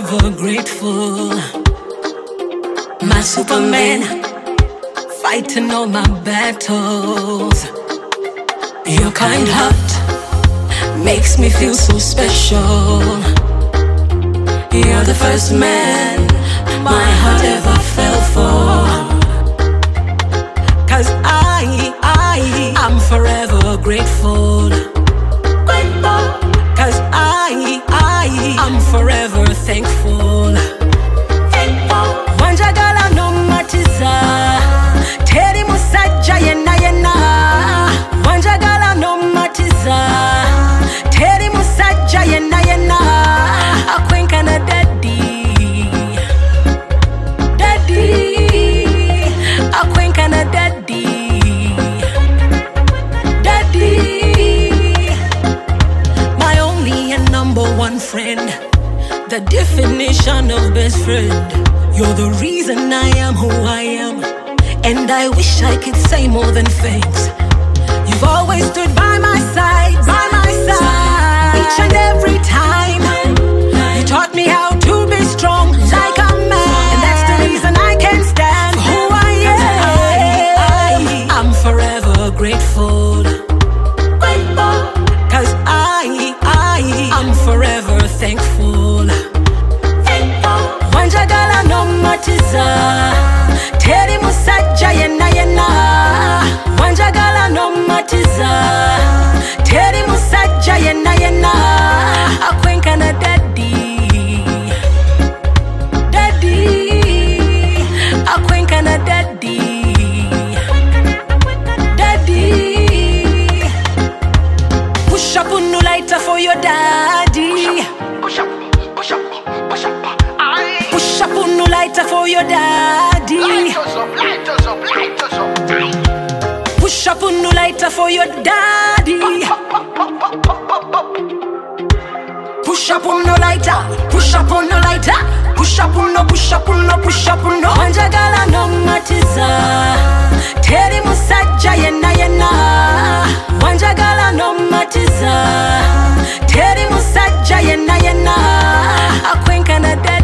forever grateful. My Superman, fighting all my battles. Your kind heart makes me feel so special. You're the first man my heart ever fell for. 'Cause I'm forever grateful. 'Cause I'm forever thankful. Wanjagala no matiza teri musajja yenna yenna. Wanjagala no matiza teri musajja yenna yenna. Akwenkana daddy, daddy. Akwenkana daddy, daddy. My only and number one friend, the definition of best friend. You're the reason I am who I am, and I wish I could say more than thanks. You've always stood by my side, each and every time. You taught me how to be strong like a man, and that's the reason I can stand for who I am. I'm forever grateful. 'Cause I'm forever thankful. Wanjagala no matiza teri musajja yenna yenna. Wanjagala no matiza teri musajja yenna yenna. Akwenkana daddy, daddy. Akwenkana daddy, daddy. Push up on no lighter for your daddy. Push up, push up, push up. Push up on no lighter for your daddy. Light us up, light us up, light us up. Push up on no lighter for your daddy. Push up on no lighter, push up on no lighter. Push up on no, push up on no, push up on no. Wanjagala no matiza teri musajja yenna yenna. Wanjagala no matiza teri musajja yenna yenna. Akwenkana daddy.